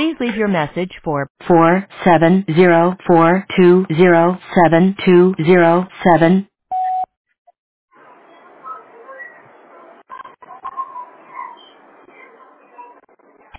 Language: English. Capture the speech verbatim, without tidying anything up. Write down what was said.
Please leave your message for four seven zero four two zero seven two zero seven.